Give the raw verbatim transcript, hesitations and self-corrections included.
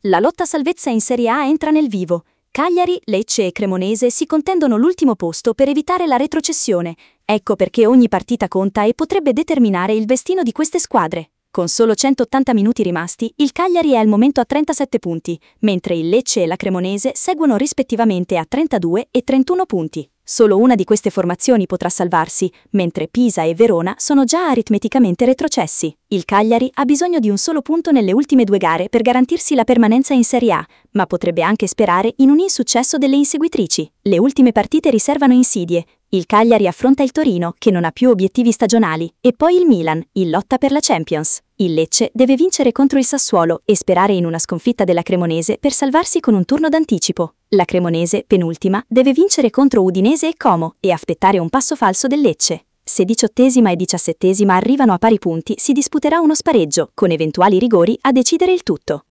La lotta salvezza in Serie A entra nel vivo. Cagliari, Lecce e Cremonese si contendono l'ultimo posto per evitare la retrocessione. Ecco perché ogni partita conta e potrebbe determinare il destino di queste squadre. Con solo centottanta minuti rimasti, il Cagliari è al momento a trentasette punti, mentre il Lecce e la Cremonese seguono rispettivamente a trentadue e trentuno punti. Solo una di queste formazioni potrà salvarsi, mentre Pisa e Verona sono già aritmeticamente retrocessi. Il Cagliari ha bisogno di un solo punto nelle ultime due gare per garantirsi la permanenza in Serie A, ma potrebbe anche sperare in un insuccesso delle inseguitrici. Le ultime partite riservano insidie. Il Cagliari affronta il Torino, che non ha più obiettivi stagionali, e poi il Milan, in lotta per la Champions. Il Lecce deve vincere contro il Sassuolo e sperare in una sconfitta della Cremonese per salvarsi con un turno d'anticipo. La Cremonese, penultima, deve vincere contro Udinese e Como e aspettare un passo falso del Lecce. Se diciottesima e diciassettesima arrivano a pari punti, si disputerà uno spareggio, con eventuali rigori a decidere il tutto.